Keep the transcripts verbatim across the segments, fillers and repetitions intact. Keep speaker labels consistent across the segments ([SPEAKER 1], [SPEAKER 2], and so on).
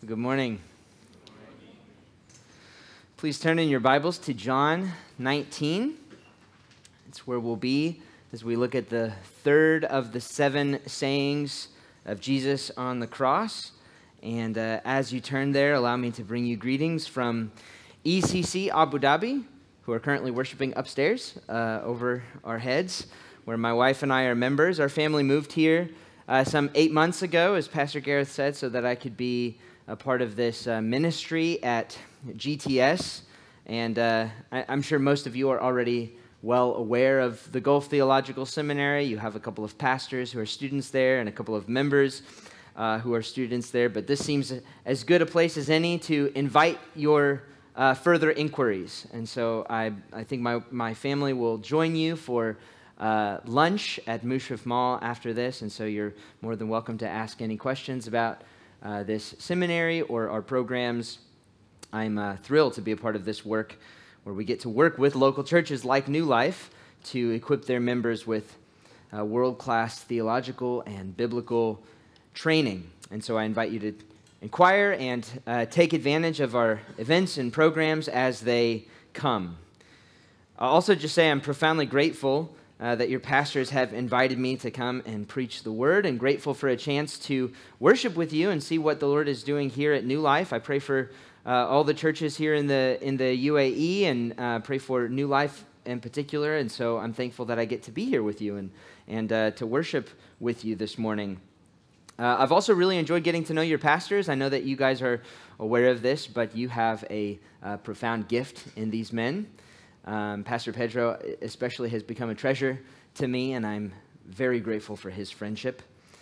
[SPEAKER 1] Good morning. Please turn in your Bibles to John nineteen. It's where we'll be as we look at the third of the seven sayings of Jesus on the cross. And uh, as you turn there, allow me to bring you greetings from E C C Abu Dhabi, who are currently worshiping upstairs uh, over our heads, where my wife and I are members. Our family moved here uh, some eight months ago, as Pastor Gareth said, so that I could be a part of this uh, ministry at G T S. And uh, I, I'm sure most of you are already well aware of the Gulf Theological Seminary. You have a couple of pastors who are students there and a couple of members uh, who are students there. But this seems as good a place as any to invite your uh, further inquiries. And so I, I think my, my family will join you for uh, lunch at Mushrif Mall after this. And so you're more than welcome to ask any questions about Uh, this seminary or our programs. I'm uh, thrilled to be a part of this work where we get to work with local churches like New Life to equip their members with uh, world-class theological and biblical training. And so I invite you to inquire and uh, take advantage of our events and programs as they come. I'll also just say I'm profoundly grateful Uh, that your pastors have invited me to come and preach the word, and grateful for a chance to worship with you and see what the Lord is doing here at New Life. I pray for uh, all the churches here in the in the U A E, and uh, pray for New Life in particular. And so I'm thankful that I get to be here with you and and uh, to worship with you this morning. Uh, I've also really enjoyed getting to know your pastors. I know that you guys are aware of this, but you have a uh, profound gift in these men. Um, Pastor Pedro especially has become a treasure to me, and I'm very grateful for his friendship.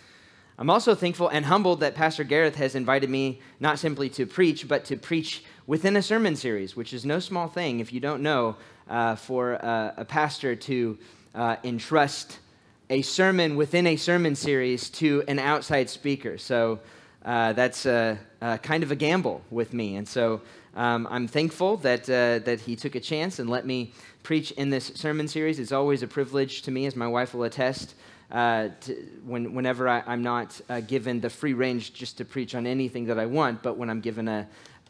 [SPEAKER 1] I'm also thankful and humbled that Pastor Gareth has invited me not simply to preach, but to preach within a sermon series, which is no small thing, if you don't know, uh, for uh, a pastor to uh, entrust a sermon within a sermon series to an outside speaker. So uh, that's uh, uh, kind of a gamble with me, and so Um, I'm thankful that uh, that he took a chance and let me preach in this sermon series. It's always a privilege to me, as my wife will attest, uh, to when, whenever I, I'm not uh, given the free range just to preach on anything that I want, but when I'm given a,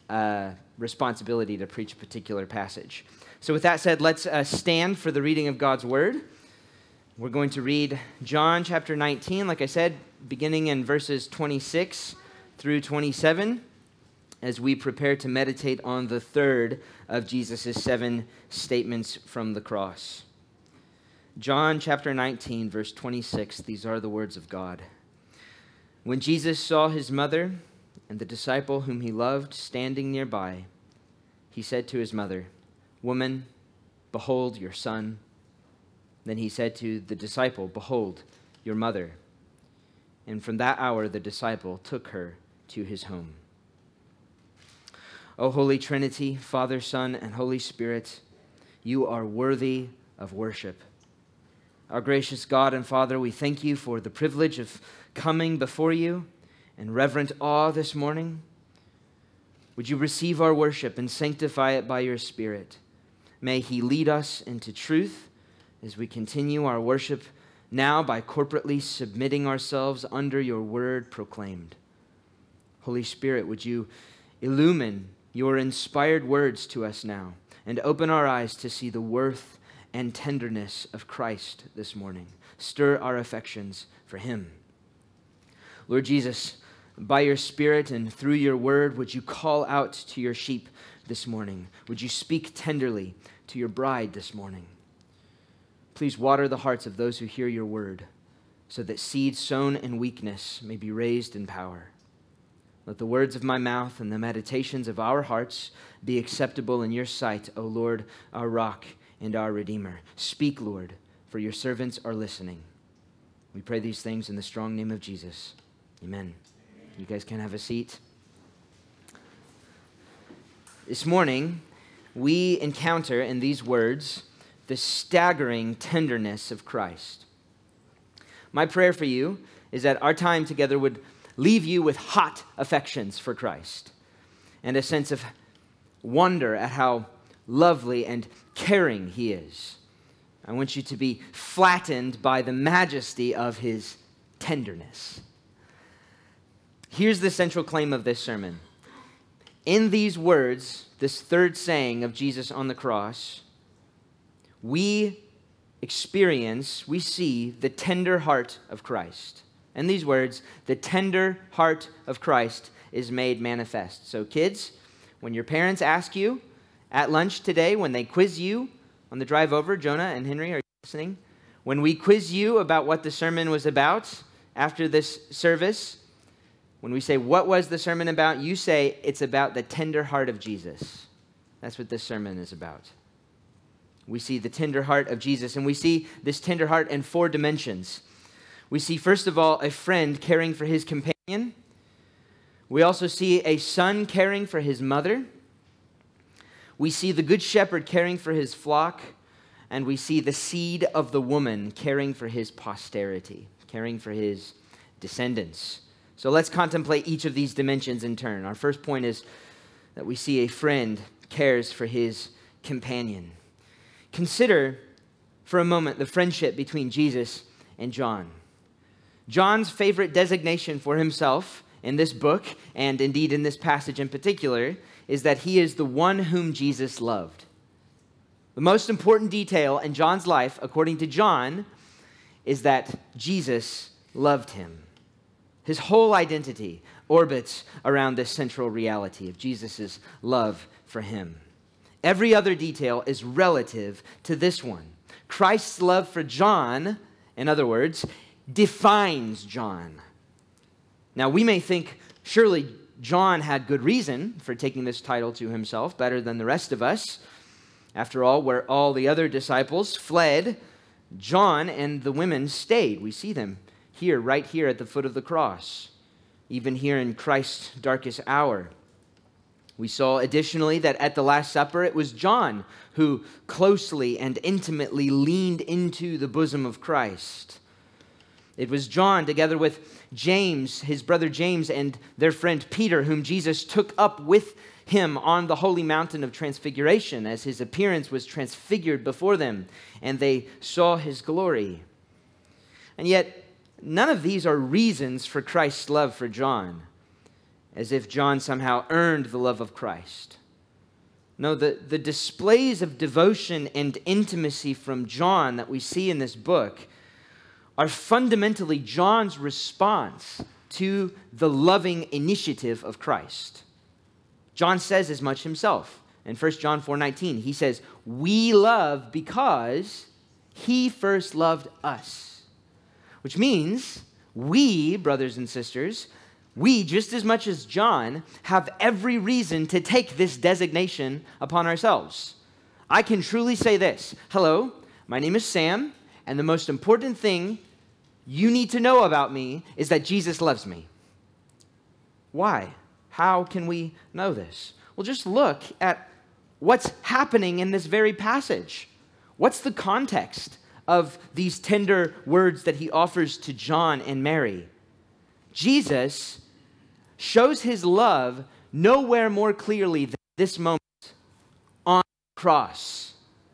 [SPEAKER 1] a responsibility to preach a particular passage. So with that said, let's uh, stand for the reading of God's Word. We're going to read John chapter nineteen, like I said, beginning in verses twenty-six through twenty-seven, as we prepare to meditate on the third of Jesus' seven statements from the cross. John chapter nineteen, verse twenty-six, these are the words of God. When Jesus saw his mother and the disciple whom he loved standing nearby, he said to his mother, "Woman, behold your son." Then he said to the disciple, "Behold your mother." And from that hour the disciple took her to his home. O Holy Trinity, Father, Son, and Holy Spirit, you are worthy of worship. Our gracious God and Father, we thank you for the privilege of coming before you in reverent awe this morning. Would you receive our worship and sanctify it by your Spirit? May he lead us into truth as we continue our worship now by corporately submitting ourselves under your word proclaimed. Holy Spirit, would you illumine your inspired words to us now, and open our eyes to see the worth and tenderness of Christ this morning. Stir our affections for him. Lord Jesus, by your Spirit and through your word, would you call out to your sheep this morning? Would you speak tenderly to your bride this morning? Please water the hearts of those who hear your word, so that seed sown in weakness may be raised in power. Let the words of my mouth and the meditations of our hearts be acceptable in your sight, O Lord, our rock and our Redeemer. Speak, Lord, for your servants are listening. We pray these things in the strong name of Jesus. Amen. You guys can have a seat. This morning, we encounter in these words the staggering tenderness of Christ. My prayer for you is that our time together would leave you with hot affections for Christ and a sense of wonder at how lovely and caring he is. I want you to be flattened by the majesty of his tenderness. Here's the central claim of this sermon. in these words, this third saying of Jesus on the cross, we experience, we see the tender heart of Christ. In these words, the tender heart of Christ is made manifest. So kids, when your parents ask you at lunch today, when they quiz you on the drive over, Jonah and Henry, are you listening? When we quiz you about what the sermon was about after this service, when we say, what was the sermon about? You say, it's about the tender heart of Jesus. That's what this sermon is about. We see the tender heart of Jesus, and we see this tender heart in four dimensions. We see, first of all, a friend caring for his companion. We also see a son caring for his mother. We see the good shepherd caring for his flock. And we see the seed of the woman caring for his posterity, caring for his descendants. So let's contemplate each of these dimensions in turn. Our first point is that we see a friend cares for his companion. Consider for a moment the friendship between Jesus and John. John's favorite designation for himself in this book, and indeed in this passage in particular, is that he is the one whom Jesus loved. The most important detail in John's life, according to John, is that Jesus loved him. His whole identity orbits around this central reality of Jesus' love for him. Every other detail is relative to this one. Christ's love for John, in other words, defines John. Now, we may think, surely John had good reason for taking this title to himself, better than the rest of us. After all, where all the other disciples fled, John and the women stayed. We see them here, right here at the foot of the cross, even here in Christ's darkest hour. We saw additionally that at the Last Supper, it was John who closely and intimately leaned into the bosom of Christ. It was John, together with James, his brother James, and their friend Peter, whom Jesus took up with him on the holy mountain of transfiguration as his appearance was transfigured before them, and they saw his glory. And yet, none of these are reasons for Christ's love for John, as if John somehow earned the love of Christ. No, the, the displays of devotion and intimacy from John that we see in this book are fundamentally John's response to the loving initiative of Christ. John says as much himself. In First John four nineteen, he says, we love because he first loved us. Which means we, brothers and sisters, we, just as much as John, have every reason to take this designation upon ourselves. I can truly say this. Hello, my name is Sam, and the most important thing you need to know about me is that Jesus loves me. Why? How can we know this? Well, just look at what's happening in this very passage. What's the context of these tender words that he offers to John and Mary? Jesus shows his love nowhere more clearly than this moment on the cross.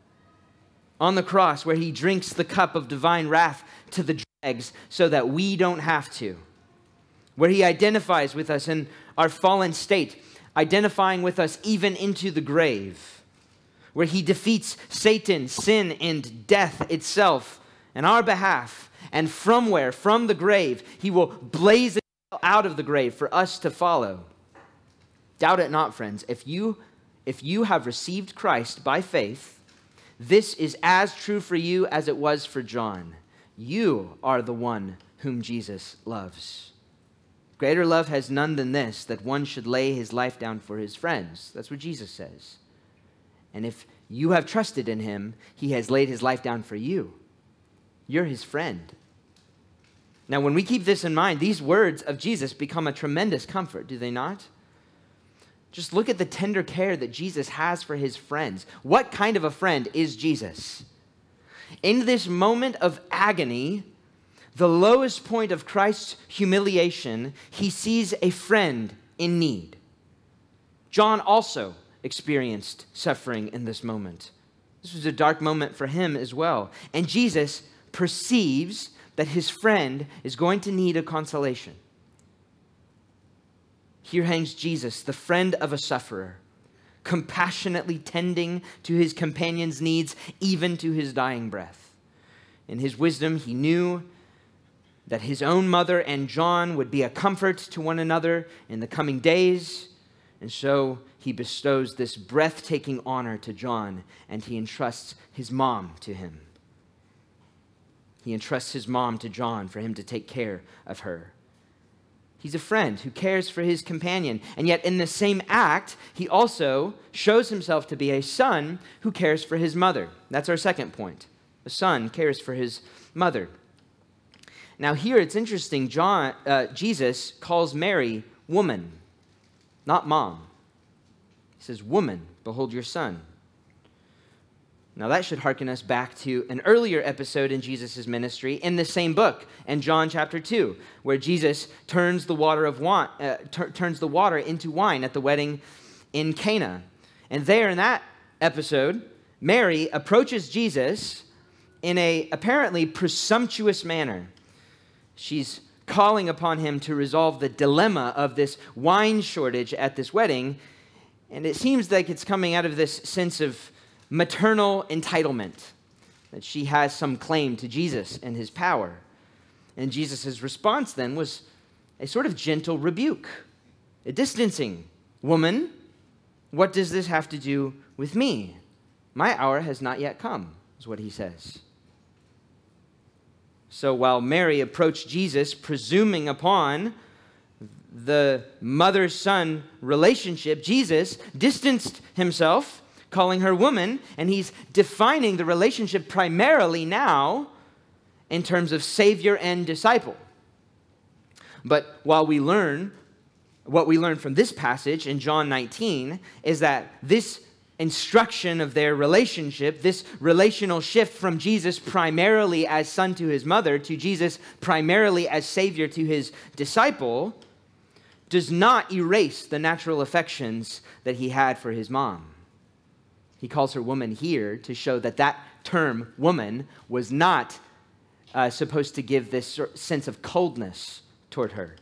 [SPEAKER 1] On the cross, where he drinks the cup of divine wrath to the dregs so that we don't have to. Where he identifies with us in our fallen state, identifying with us even into the grave. Where he defeats Satan, sin, and death itself on our behalf. And from where? From the grave, he will blaze it out of the grave for us to follow. Doubt it not, friends. If you, if you have received Christ by faith, this is as true for you as it was for John. You are the one whom Jesus loves. Greater love has none than this, that one should lay his life down for his friends. That's what Jesus says. And if you have trusted in him, he has laid his life down for you. You're his friend. Now, when we keep this in mind, these words of Jesus become a tremendous comfort, do they not? Just look at the tender care that Jesus has for his friends. What kind of a friend is Jesus? In this moment of agony, the lowest point of Christ's humiliation, he sees a friend in need. John also experienced suffering in this moment. This was a dark moment for him as well. And Jesus perceives that his friend is going to need a consolation. Here hangs Jesus, the friend of a sufferer, compassionately tending to his companion's needs, even to his dying breath. In his wisdom, he knew that his own mother and John would be a comfort to one another in the coming days, and so he bestows this breathtaking honor to John, and he entrusts his mom to him. He entrusts his mom to John for him to take care of her. He's a friend who cares for his companion, and yet in the same act, he also shows himself to be a son who cares for his mother. That's our second point. A son cares for his mother. Now here it's interesting, John, uh, Jesus calls Mary woman, not mom. He says, woman, behold your son. Now that should hearken us back to an earlier episode in Jesus' ministry in the same book, in John chapter two, where Jesus turns the water of wine, uh, t- turns the water into wine at the wedding in Cana. And there in that episode, Mary approaches Jesus in a apparently presumptuous manner. She's calling upon him to resolve the dilemma of this wine shortage at this wedding, and it seems like it's coming out of this sense of maternal entitlement, that she has some claim to Jesus and his power. And Jesus' response then was a sort of gentle rebuke, a distancing. Woman, what does this have to do with me? My hour has not yet come, is what he says. So while Mary approached Jesus, presuming upon the mother-son relationship, Jesus distanced himself, calling her woman, and he's defining the relationship primarily now in terms of Savior and disciple. But while we learn, what we learn from this passage in John nineteen is that this instruction of their relationship, this relational shift from Jesus primarily as son to his mother to Jesus primarily as Savior to his disciple, does not erase the natural affections that he had for his mom. He calls her woman here to show that that term, woman, was not uh, supposed to give this sense of coldness toward her.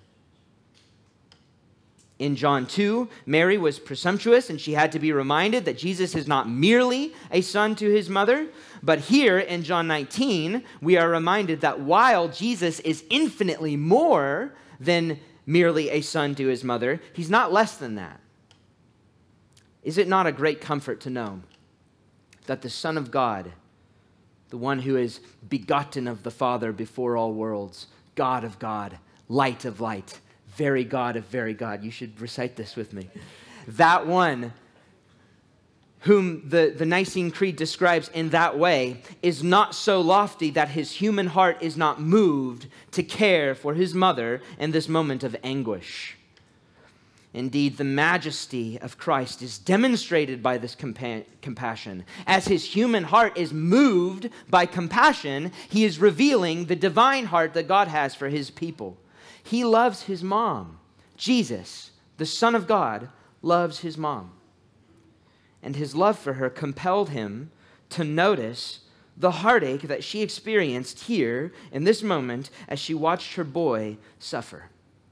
[SPEAKER 1] In John two, Mary was presumptuous, and she had to be reminded that Jesus is not merely a son to his mother. But here in John nineteen, we are reminded that while Jesus is infinitely more than merely a son to his mother, he's not less than that. Is it not a great comfort to know that the Son of God, the one who is begotten of the Father before all worlds, God of God, light of light, very God of very God. You should recite this with me. That one whom the, the Nicene Creed describes in that way is not so lofty that his human heart is not moved to care for his mother in this moment of anguish. Indeed, the majesty of Christ is demonstrated by this compa- compassion. As his human heart is moved by compassion, he is revealing the divine heart that God has for his people. He loves his mom. Jesus, the Son of God, loves his mom. And his love for her compelled him to notice the heartache that she experienced here in this moment as she watched her boy suffer.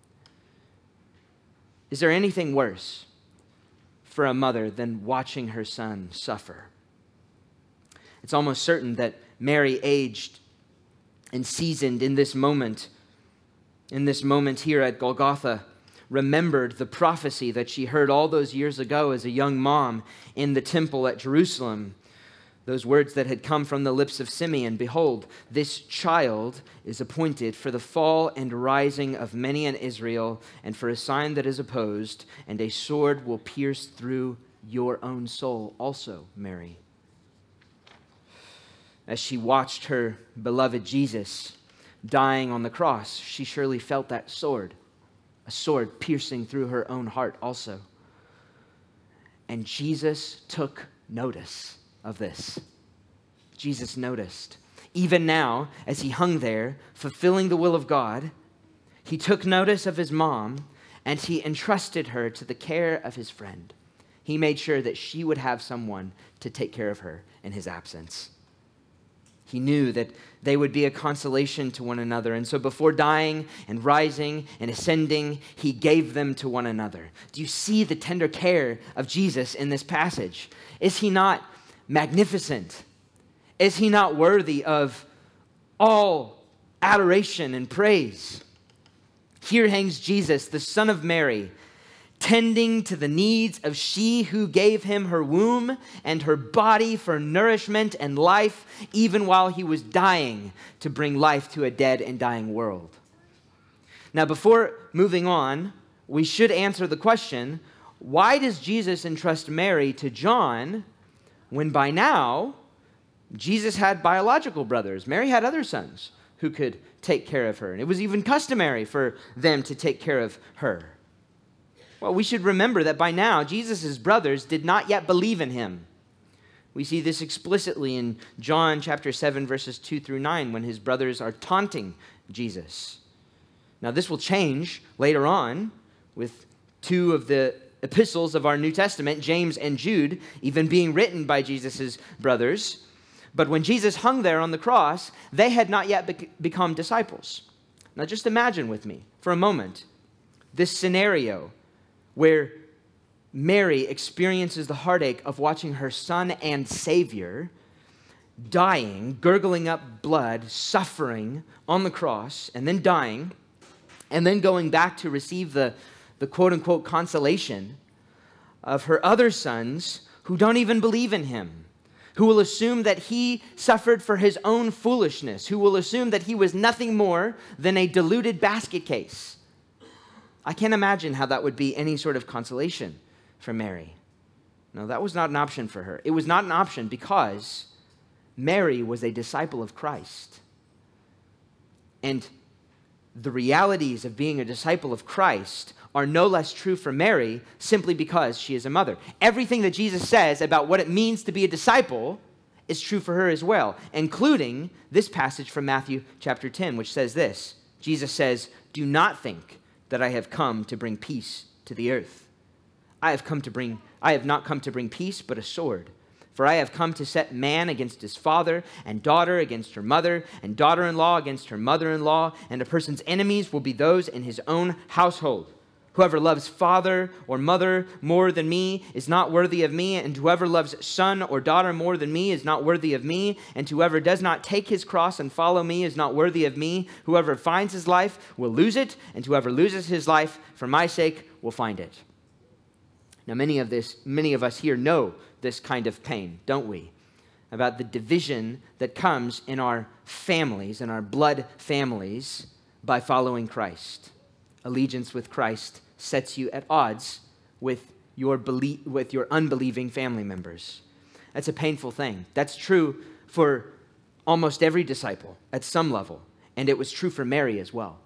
[SPEAKER 1] Is there anything worse for a mother than watching her son suffer? It's almost certain that Mary, aged and seasoned in this moment, in this moment here at Golgotha, remembered the prophecy that she heard all those years ago as a young mom in the temple at Jerusalem. Those words that had come from the lips of Simeon, "Behold, this child is appointed for the fall and rising of many in Israel, and for a sign that is opposed, and a sword will pierce through your own soul also, Mary." As she watched her beloved Jesus dying on the cross, she surely felt that sword, a sword piercing through her own heart also. And Jesus took notice of this. Jesus noticed. Even now, as he hung there, fulfilling the will of God, he took notice of his mom, and he entrusted her to the care of his friend. He made sure that she would have someone to take care of her in his absence. He knew that they would be a consolation to one another. And so before dying and rising and ascending, he gave them to one another. Do you see the tender care of Jesus in this passage? Is he not magnificent? Is he not worthy of all adoration and praise? Here hangs Jesus, the Son of Mary, tending to the needs of she who gave him her womb and her body for nourishment and life, even while he was dying to bring life to a dead and dying world. Now, before moving on, we should answer the question, why does Jesus entrust Mary to John when by now Jesus had biological brothers? Mary had other sons who could take care of her, and it was even customary for them to take care of her. Well, we should remember that by now, Jesus' brothers did not yet believe in him. We see this explicitly in John chapter seven, verses two through nine, when his brothers are taunting Jesus. Now, this will change later on with two of the epistles of our New Testament, James and Jude, even being written by Jesus' brothers. But when Jesus hung there on the cross, they had not yet be- become disciples. Now, just imagine with me for a moment this scenario where Mary experiences the heartache of watching her son and Savior dying, gurgling up blood, suffering on the cross, and then dying, and then going back to receive the, the quote-unquote consolation of her other sons who don't even believe in him, who will assume that he suffered for his own foolishness, who will assume that he was nothing more than a deluded basket case. I can't imagine how that would be any sort of consolation for Mary. No, that was not an option for her. It was not an option because Mary was a disciple of Christ. And the realities of being a disciple of Christ are no less true for Mary simply because she is a mother. Everything that Jesus says about what it means to be a disciple is true for her as well, including this passage from Matthew chapter ten, which says this. Jesus says, "Do not think that I have come to bring peace to the earth. I have come to bring, I have not come to bring peace, but a sword. For I have come to set man against his father, and daughter against her mother, and daughter-in-law against her mother-in-law, and a person's enemies will be those in his own household. Whoever loves father or mother more than me is not worthy of me, and whoever loves son or daughter more than me is not worthy of me, and whoever does not take his cross and follow me is not worthy of me. Whoever finds his life will lose it, and whoever loses his life for my sake will find it." Now, many of this, many of us here know this kind of pain, don't we? About the division that comes in our families, in our blood families, by following Christ. Allegiance with Christ sets you at odds with your belie- with your unbelieving family members. That's a painful thing. That's true for almost every disciple at some level, and it was true for Mary as well.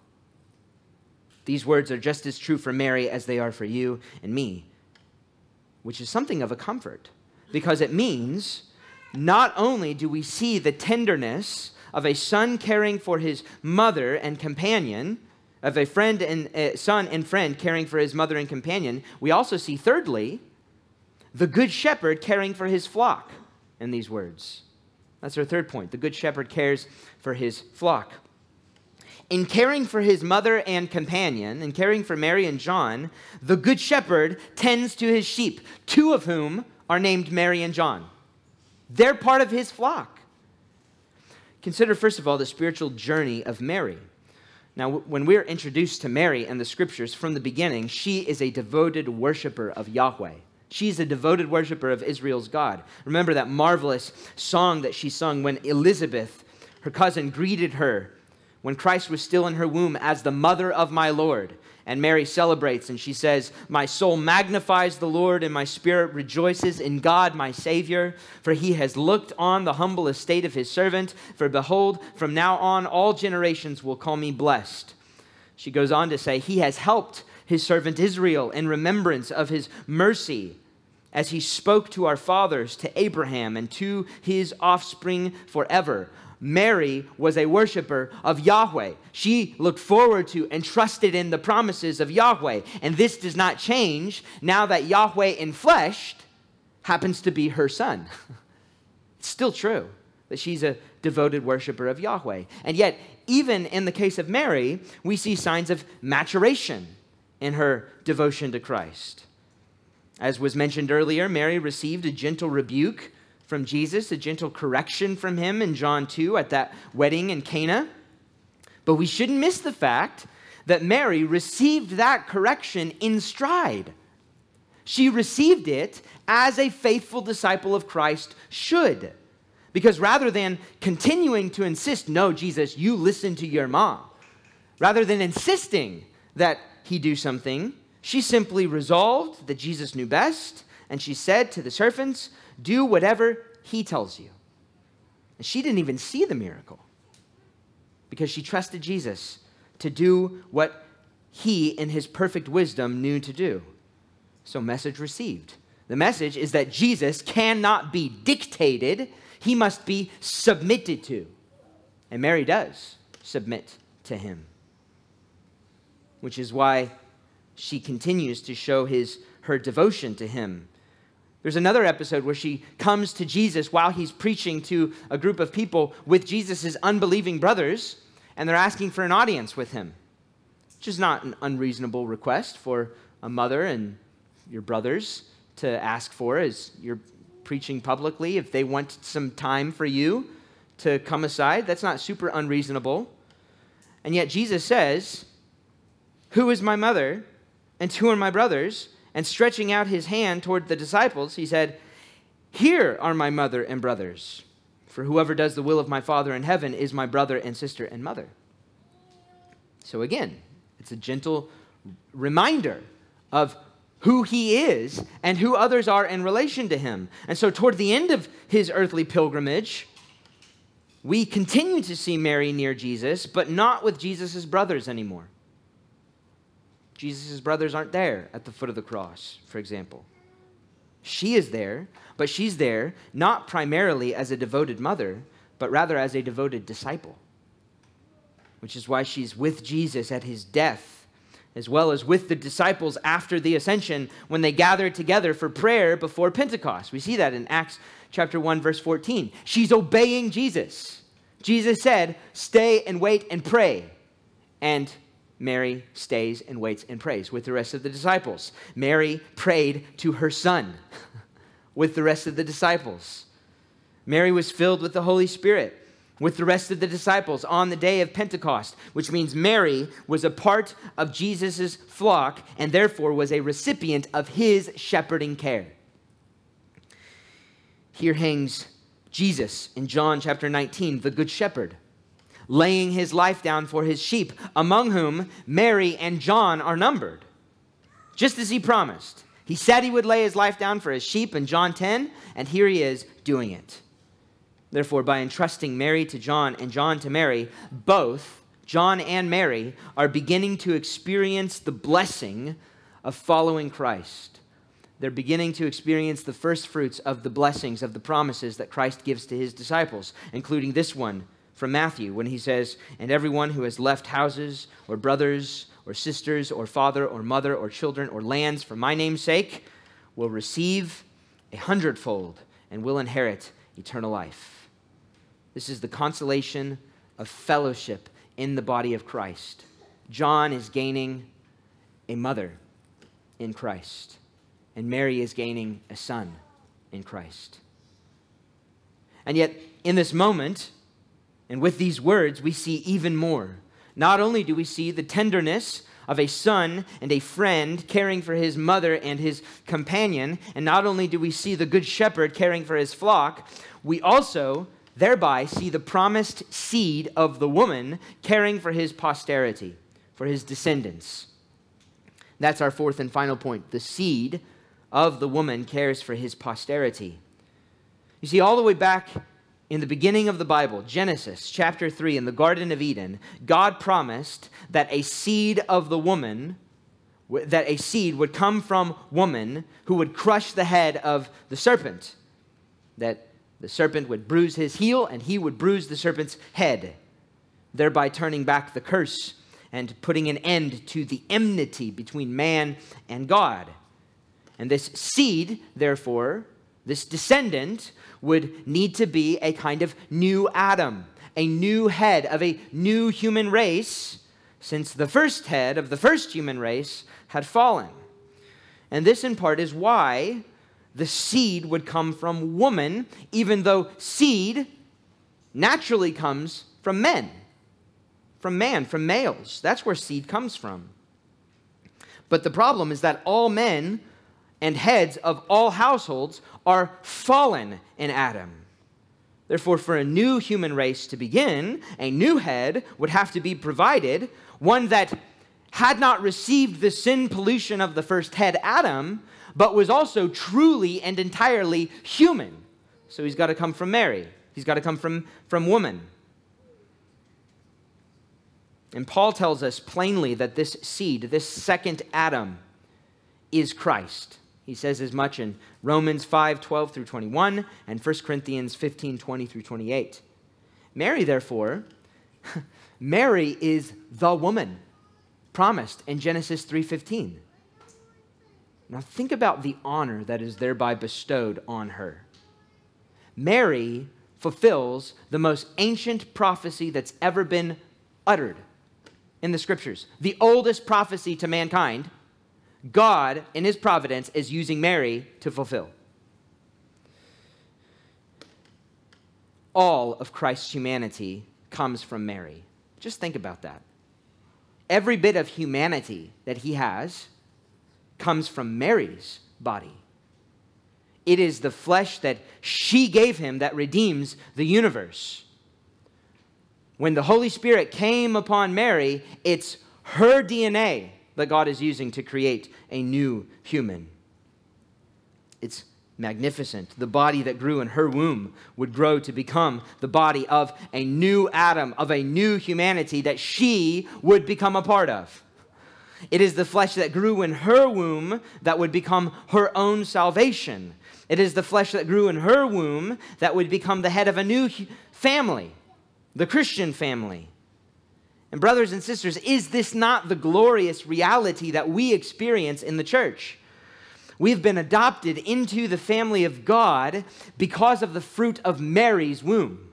[SPEAKER 1] These words are just as true for Mary as they are for you and me, which is something of a comfort, because it means not only do we see the tenderness of a son caring for his mother and companion, of a friend and uh, son and friend caring for his mother and companion, we also see, thirdly, the good shepherd caring for his flock in these words. That's our third point. The good shepherd cares for his flock. In caring for his mother and companion, in caring for Mary and John, the good shepherd tends to his sheep, two of whom are named Mary and John. They're part of his flock. Consider, first of all, the spiritual journey of Mary. Now, when we're introduced to Mary in the scriptures from the beginning, she is a devoted worshiper of Yahweh. She's a devoted worshiper of Israel's God. Remember that marvelous song that she sung when Elizabeth, her cousin, greeted her when Christ was still in her womb as the mother of my Lord. And Mary celebrates and she says, "My soul magnifies the Lord and my spirit rejoices in God my Savior, for he has looked on the humble estate of his servant. For behold, from now on all generations will call me blessed." She goes on to say, "He has helped his servant Israel in remembrance of his mercy, as he spoke to our fathers, to Abraham, and to his offspring forever." Mary was a worshiper of Yahweh. She looked forward to and trusted in the promises of Yahweh. And this does not change now that Yahweh in flesh happens to be her son. It's still true. that she's a devoted worshiper of Yahweh. And yet, even in the case of Mary, we see signs of maturation in her devotion to Christ. As was mentioned earlier, Mary received a gentle rebuke from Jesus, a gentle correction from him in John two at that wedding in Cana. But we shouldn't miss the fact that Mary received that correction in stride. She received it as a faithful disciple of Christ should. Because rather than continuing to insist, no, Jesus, you listen to your mom, rather than insisting that he do something, she simply resolved that Jesus knew best, and she said to the servants, do whatever he tells you. And she didn't even see the miracle because she trusted Jesus to do what he, in his perfect wisdom, knew to do. So message received. The message is that Jesus cannot be dictated. He must be submitted to. And Mary does submit to him, which is why she continues to show his her devotion to him. There's another episode where she comes to Jesus while he's preaching to a group of people with Jesus' unbelieving brothers, and they're asking for an audience with him, which is not an unreasonable request for a mother and your brothers to ask for as you're preaching publicly. If they want some time for you to come aside, that's not super unreasonable. And yet Jesus says, who is my mother and who are my brothers? And stretching out his hand toward the disciples, he said, here are my mother and brothers. For whoever does the will of my Father in heaven is my brother and sister and mother. So again, it's a gentle reminder of who he is and who others are in relation to him. And so toward the end of his earthly pilgrimage, we continue to see Mary near Jesus, but not with Jesus' brothers anymore. Jesus' brothers aren't there at the foot of the cross, for example. She is there, but she's there not primarily as a devoted mother, but rather as a devoted disciple, which is why she's with Jesus at his death, as well as with the disciples after the ascension when they gathered together for prayer before Pentecost. We see that in Acts chapter one, verse fourteen. She's obeying Jesus. Jesus said, stay and wait and pray. And Mary stays and waits and prays with the rest of the disciples. Mary prayed to her son with the rest of the disciples. Mary was filled with the Holy Spirit with the rest of the disciples on the day of Pentecost, which means Mary was a part of Jesus' flock and therefore was a recipient of his shepherding care. Here hangs Jesus in John chapter nineteen, the Good Shepherd, laying his life down for his sheep, among whom Mary and John are numbered. Just as he promised. He said he would lay his life down for his sheep in John ten, and here he is doing it. Therefore, by entrusting Mary to John and John to Mary, both John and Mary are beginning to experience the blessing of following Christ. They're beginning to experience the first fruits of the blessings of the promises that Christ gives to his disciples, including this one from Matthew, when he says, and everyone who has left houses or brothers or sisters or father or mother or children or lands for my name's sake will receive a hundredfold and will inherit eternal life. This is the consolation of fellowship in the body of Christ. John is gaining a mother in Christ, and Mary is gaining a son in Christ. And yet, in this moment, and with these words, we see even more. Not only do we see the tenderness of a son and a friend caring for his mother and his companion, and not only do we see the good shepherd caring for his flock, we also thereby see the promised seed of the woman caring for his posterity, for his descendants. That's our fourth and final point. The seed of the woman cares for his posterity. You see, all the way back in the beginning of the Bible, Genesis chapter three, in the Garden of Eden, God promised that a seed of the woman, that a seed would come from woman who would crush the head of the serpent, that the serpent would bruise his heel and he would bruise the serpent's head, thereby turning back the curse and putting an end to the enmity between man and God. And this seed, therefore, This descendant would need to be a kind of new Adam, a new head of a new human race, since the first head of the first human race had fallen. And this in part is why the seed would come from woman, even though seed naturally comes from men, from man, from males. That's where seed comes from. But the problem is that all men and heads of all households are fallen in Adam. Therefore, for a new human race to begin, a new head would have to be provided, one that had not received the sin pollution of the first head, Adam, but was also truly and entirely human. So he's got to come from Mary. He's got to come from, from woman. And Paul tells us plainly that this seed, this second Adam, is Christ. He says as much in Romans five, twelve through twenty-one, and First Corinthians fifteen, twenty through twenty-eight. Mary, therefore, Mary is the woman promised in Genesis three fifteen. Now think about the honor that is thereby bestowed on her. Mary fulfills the most ancient prophecy that's ever been uttered in the scriptures. The oldest prophecy to mankind, God, in his providence, is using Mary to fulfill. All of Christ's humanity comes from Mary. Just think about that. Every bit of humanity that he has comes from Mary's body. It is the flesh that she gave him that redeems the universe. When the Holy Spirit came upon Mary, it's her D N A that God is using to create a new human. It's magnificent. The body that grew in her womb would grow to become the body of a new Adam, of a new humanity that she would become a part of. It is the flesh that grew in her womb that would become her own salvation. It is the flesh that grew in her womb that would become the head of a new family, the Christian family. And brothers and sisters, is this not the glorious reality that we experience in the church? We've been adopted into the family of God because of the fruit of Mary's womb.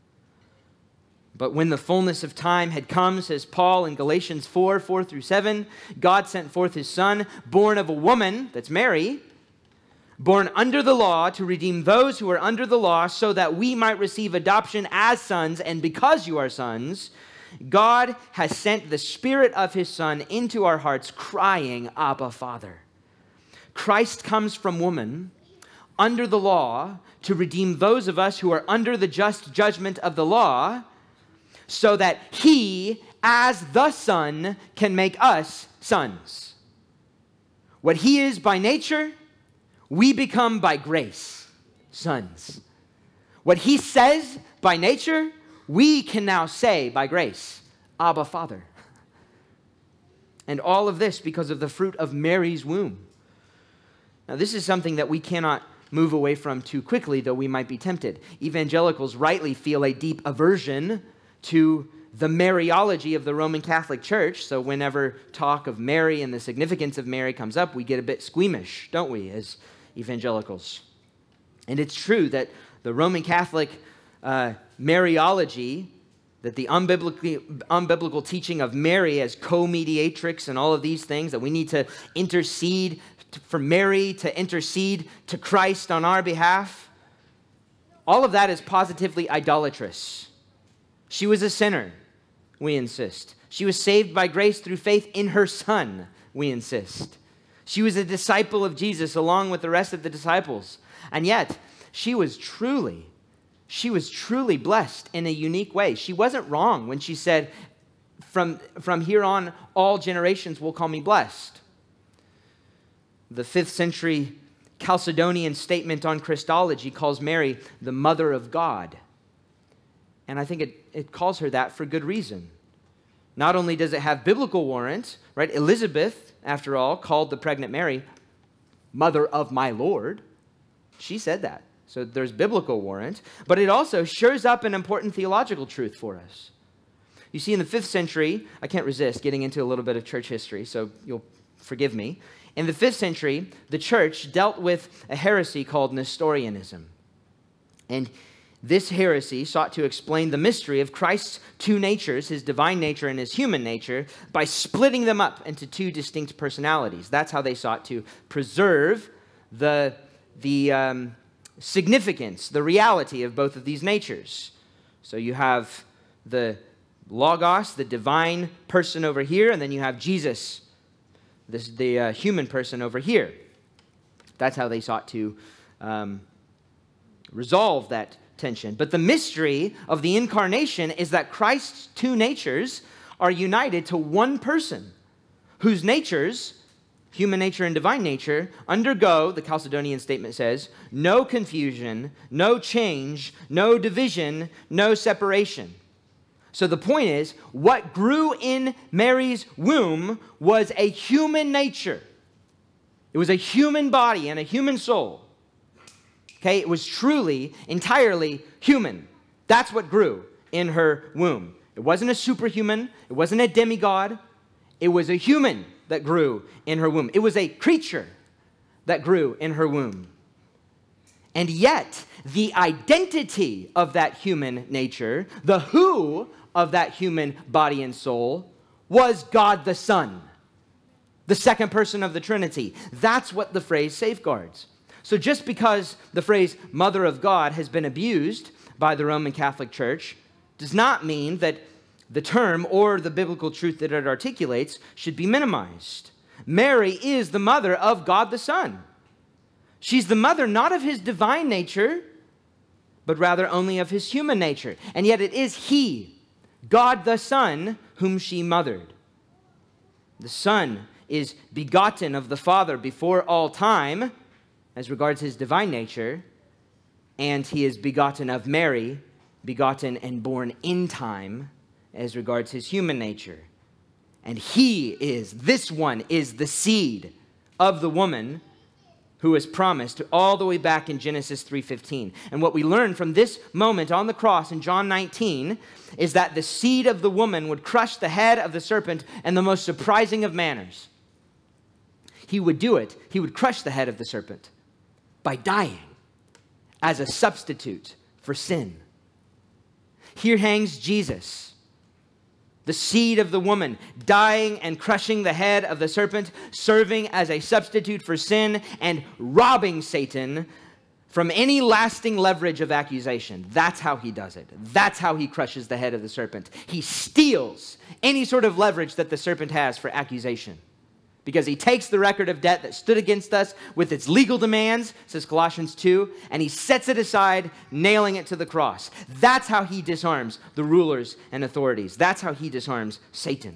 [SPEAKER 1] But when the fullness of time had come, says Paul in Galatians four, four through seven, God sent forth his Son, born of a woman, that's Mary, born under the law to redeem those who are under the law so that we might receive adoption as sons. And because you are sons, God has sent the Spirit of his Son into our hearts, crying, Abba, Father. Christ comes from woman under the law to redeem those of us who are under the just judgment of the law, so that he, as the Son, can make us sons. What he is by nature, we become by grace sons. What he says by nature, we can now say by grace, Abba, Father. And all of this because of the fruit of Mary's womb. Now, this is something that we cannot move away from too quickly, though we might be tempted. Evangelicals rightly feel a deep aversion to the Mariology of the Roman Catholic Church. So whenever talk of Mary and the significance of Mary comes up, we get a bit squeamish, don't we, as evangelicals? And it's true that the Roman Catholic uh, Mariology, that the unbiblical, unbiblical teaching of Mary as co-mediatrix and all of these things, that we need to intercede for Mary to intercede to Christ on our behalf, all of that is positively idolatrous. She was a sinner, we insist. She was saved by grace through faith in her Son, we insist. She was a disciple of Jesus along with the rest of the disciples. And yet, she was truly, she was truly blessed in a unique way. She wasn't wrong when she said, from, from here on, all generations will call me blessed. The fifth century Chalcedonian statement on Christology calls Mary the mother of God. And I think it, it calls her that for good reason. Not only does it have biblical warrant, right? Elizabeth, after all, called the pregnant Mary mother of my Lord. She said that. So there's biblical warrant. But it also shows up an important theological truth for us. You see, in the fifth century, I can't resist getting into a little bit of church history, so you'll forgive me. In the fifth century, the church dealt with a heresy called Nestorianism. And this heresy sought to explain the mystery of Christ's two natures, his divine nature and his human nature, by splitting them up into two distinct personalities. That's how they sought to preserve the, the um, significance, the reality of both of these natures. So you have the Logos, the divine person over here, and then you have Jesus, this, the uh, human person over here. That's how they sought to um, resolve that tension. But the mystery of the incarnation is that Christ's two natures are united to one person, whose natures, human nature and divine nature, undergo, the Chalcedonian statement says, no confusion, no change, no division, no separation. So the point is, what grew in Mary's womb was a human nature. It was a human body and a human soul. Okay, it was truly, entirely human. That's what grew in her womb. It wasn't a superhuman. It wasn't a demigod. It was a human that grew in her womb. It was a creature that grew in her womb. And yet, the identity of that human nature, the who of that human body and soul, was God the Son, the second person of the Trinity. That's what the phrase safeguards. So just because the phrase Mother of God has been abused by the Roman Catholic Church does not mean that the term or the biblical truth that it articulates should be minimized. Mary is the mother of God the Son. She's the mother not of his divine nature, but rather only of his human nature. And yet it is he, God the Son, whom she mothered. The Son is begotten of the Father before all time, as regards his divine nature, and he is begotten of Mary, begotten and born in time, as regards his human nature. And he is, this one is the seed of the woman who is promised all the way back in Genesis three fifteen. And what we learn from this moment on the cross in John nineteen is that the seed of the woman would crush the head of the serpent in the most surprising of manners. He would do it, he would crush the head of the serpent by dying as a substitute for sin. Here hangs Jesus, the seed of the woman, dying and crushing the head of the serpent, serving as a substitute for sin and robbing Satan from any lasting leverage of accusation. That's how he does it. That's how he crushes the head of the serpent. He steals any sort of leverage that the serpent has for accusation, because he takes the record of debt that stood against us with its legal demands, says Colossians two, and he sets it aside, nailing it to the cross. That's how he disarms the rulers and authorities. That's how he disarms Satan.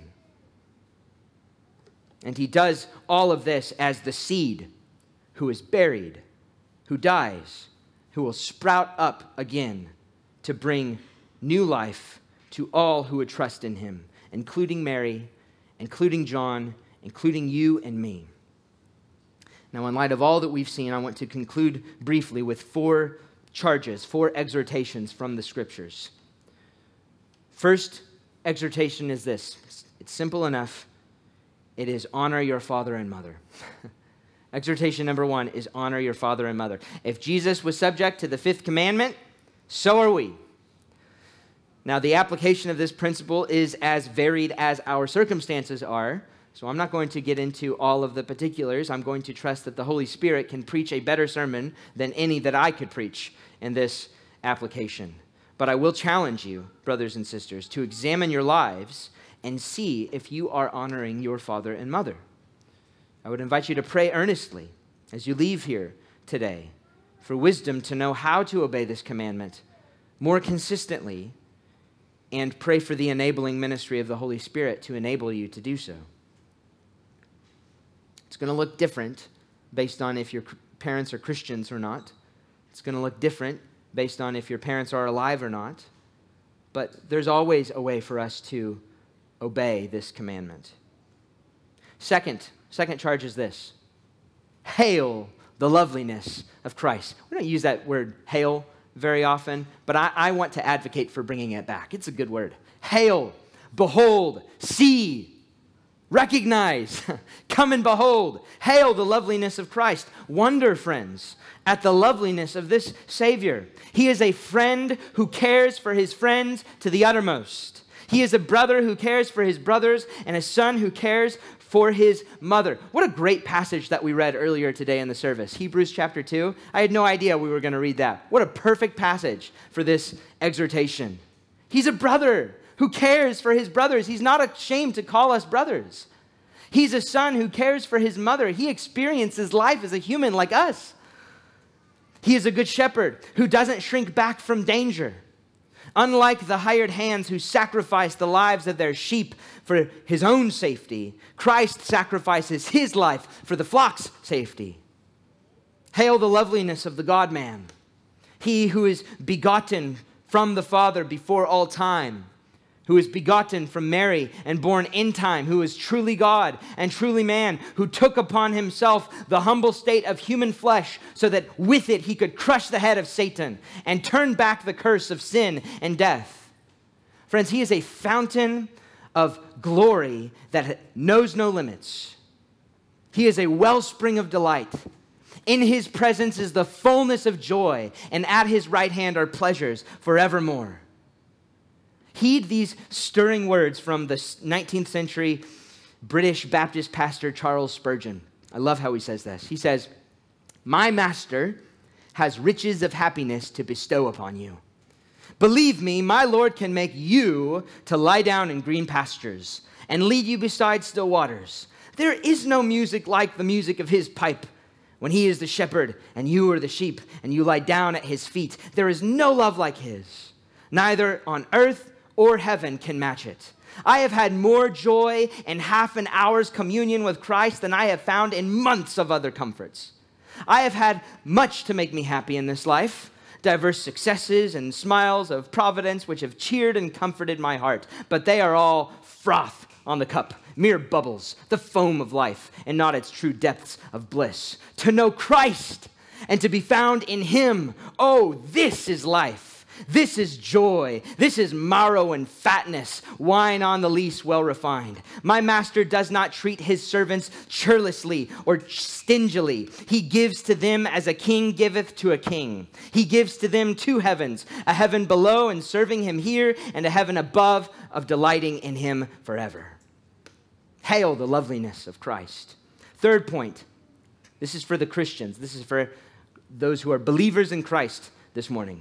[SPEAKER 1] And he does all of this as the seed who is buried, who dies, who will sprout up again to bring new life to all who would trust in him, including Mary, including John, including you and me. Now, in light of all that we've seen, I want to conclude briefly with four charges, four exhortations from the Scriptures. First exhortation is this. It's simple enough. It is honor your father and mother. Exhortation number one is honor your father and mother. If Jesus was subject to the fifth commandment, so are we. Now, the application of this principle is as varied as our circumstances are. So I'm not going to get into all of the particulars. I'm going to trust that the Holy Spirit can preach a better sermon than any that I could preach in this application. But I will challenge you, brothers and sisters, to examine your lives and see if you are honoring your father and mother. I would invite you to pray earnestly as you leave here today for wisdom to know how to obey this commandment more consistently, and pray for the enabling ministry of the Holy Spirit to enable you to do so. It's going to look different based on if your parents are Christians or not. It's going to look different based on if your parents are alive or not. But there's always a way for us to obey this commandment. Second, second charge is this. Hail the loveliness of Christ. We don't use that word hail very often, but I, I want to advocate for bringing it back. It's a good word. Hail, behold, see Recognize, come and behold, hail the loveliness of Christ. Wonder, friends, at the loveliness of this Savior. He is a friend who cares for his friends to the uttermost. He is a brother who cares for his brothers and a son who cares for his mother. What a great passage that we read earlier today in the service. Hebrews chapter two. I had no idea we were going to read that. What a perfect passage for this exhortation. He's a brother who cares for his brothers. He's not ashamed to call us brothers. He's a son who cares for his mother. He experiences life as a human like us. He is a good shepherd who doesn't shrink back from danger. Unlike the hired hands who sacrifice the lives of their sheep for his own safety, Christ sacrifices his life for the flock's safety. Hail the loveliness of the God-man, he who is begotten from the Father before all time, who is begotten from Mary and born in time, who is truly God and truly man, who took upon himself the humble state of human flesh so that with it he could crush the head of Satan and turn back the curse of sin and death. Friends, he is a fountain of glory that knows no limits. He is a wellspring of delight. In his presence is the fullness of joy, and at his right hand are pleasures forevermore. Heed these stirring words from the nineteenth century British Baptist pastor Charles Spurgeon. I love how he says this. He says, "My master has riches of happiness to bestow upon you. Believe me, my Lord can make you to lie down in green pastures and lead you beside still waters. There is no music like the music of his pipe. When he is the shepherd and you are the sheep and you lie down at his feet, there is no love like his. Neither on earth or heaven can match it. I have had more joy in half an hour's communion with Christ than I have found in months of other comforts. I have had much to make me happy in this life, diverse successes and smiles of providence which have cheered and comforted my heart, but they are all froth on the cup, mere bubbles, the foam of life, and not its true depths of bliss. To know Christ and to be found in him, oh, this is life. This is joy. This is marrow and fatness, wine on the lees well refined. My master does not treat his servants churlishly or stingily. He gives to them as a king giveth to a king. He gives to them two heavens, a heaven below and serving him here, and a heaven above of delighting in him forever." Hail the loveliness of Christ. Third point. This is for the Christians. This is for those who are believers in Christ this morning.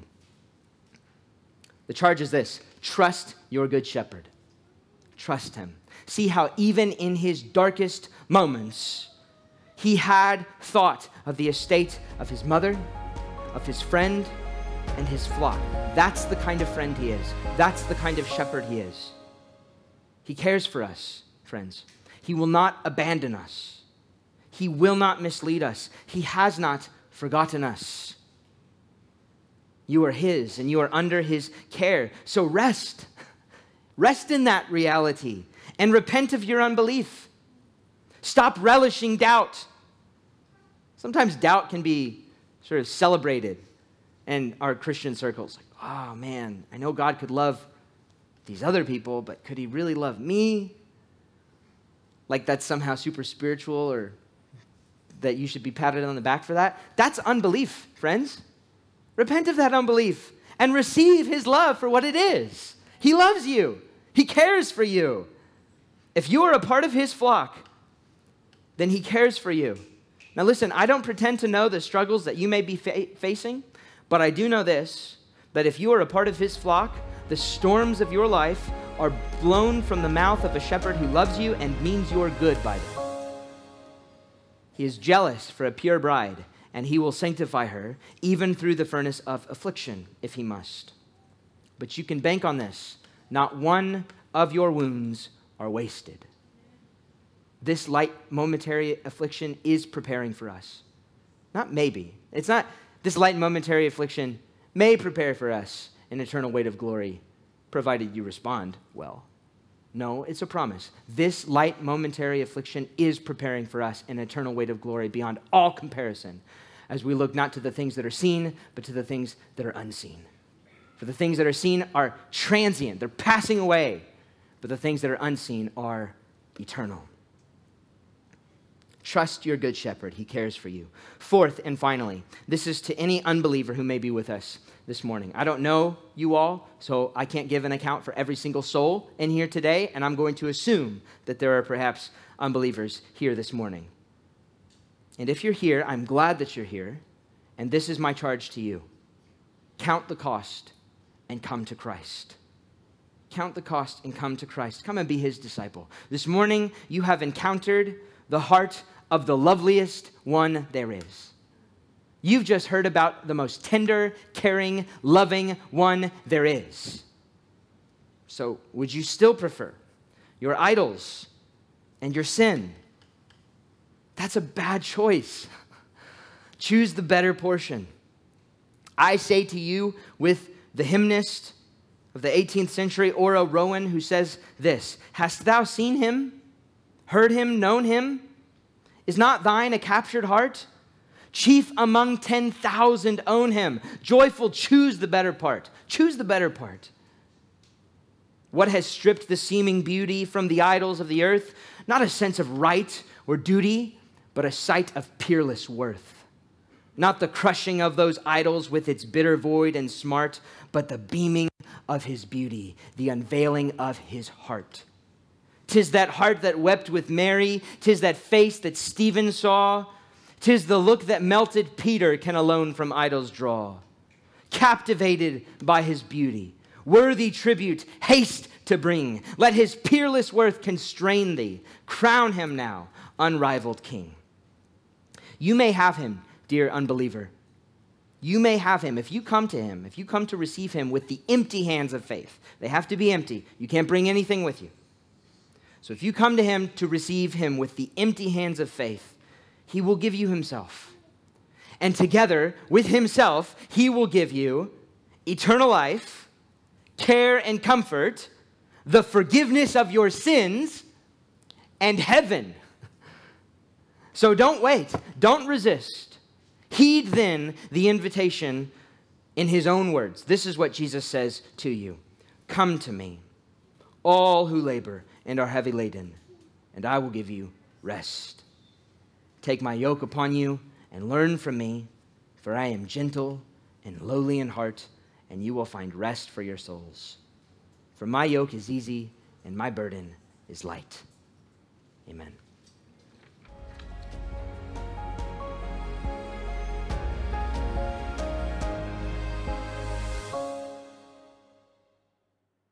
[SPEAKER 1] The charge is this: trust your good shepherd. Trust him. See how even in his darkest moments, he had thought of the estate of his mother, of his friend, and his flock. That's the kind of friend he is. That's the kind of shepherd he is. He cares for us, friends. He will not abandon us. He will not mislead us. He has not forgotten us. You are his, and you are under his care. So rest. Rest in that reality and repent of your unbelief. Stop relishing doubt. Sometimes doubt can be sort of celebrated in our Christian circles. Like, oh man, I know God could love these other people, but could he really love me? Like that's somehow super spiritual, or that you should be patted on the back for that. That's unbelief, friends. Repent of that unbelief and receive his love for what it is. He loves you. He cares for you. If you are a part of his flock, then he cares for you. Now listen, I don't pretend to know the struggles that you may be fa- facing, but I do know this, that if you are a part of his flock, the storms of your life are blown from the mouth of a shepherd who loves you and means your good by them. He is jealous for a pure bride, and he will sanctify her even through the furnace of affliction if he must. But you can bank on this. Not one of your wounds are wasted. This light momentary affliction is preparing for us. Not maybe. It's not this light momentary affliction may prepare for us an eternal weight of glory, provided you respond well. No, it's a promise. This light momentary affliction is preparing for us an eternal weight of glory beyond all comparison, as we look not to the things that are seen, but to the things that are unseen. For the things that are seen are transient. They're passing away. But the things that are unseen are eternal. Trust your good shepherd. He cares for you. Fourth and finally, this is to any unbeliever who may be with us this morning. I don't know you all, so I can't give an account for every single soul in here today, and I'm going to assume that there are perhaps unbelievers here this morning. And if you're here, I'm glad that you're here, and this is my charge to you. Count the cost and come to Christ. Count the cost and come to Christ. Come and be his disciple. This morning, you have encountered the heart of the loveliest one there is. You've just heard about the most tender, caring, loving one there is. So would you still prefer your idols and your sin? That's a bad choice. Choose the better portion. I say to you with the hymnist of the eighteenth century, Ora Rowan, who says this, "Hast thou seen him, heard him, known him? Is not thine a captured heart? Chief among ten thousand own him. Joyful, choose the better part. Choose the better part. What has stripped the seeming beauty from the idols of the earth? Not a sense of right or duty, but a sight of peerless worth. Not the crushing of those idols with its bitter void and smart, but the beaming of his beauty, the unveiling of his heart. 'Tis that heart that wept with Mary, 'tis that face that Stephen saw, 'tis the look that melted Peter can alone from idols draw. Captivated by his beauty, worthy tribute, haste to bring. Let his peerless worth constrain thee. Crown him now, unrivaled king. You may have him, dear unbeliever. You may have him if you come to him, if you come to receive him with the empty hands of faith. They have to be empty. You can't bring anything with you. So if you come to him to receive him with the empty hands of faith, he will give you himself. And together with himself, he will give you eternal life, care and comfort, the forgiveness of your sins, and heaven. So don't wait. Don't resist. Heed then the invitation in his own words. This is what Jesus says to you. Come to me, all who labor and are heavy laden, and I will give you rest. Take my yoke upon you and learn from me, for I am gentle and lowly in heart, and you will find rest for your souls. For my yoke is easy and my burden is light. Amen.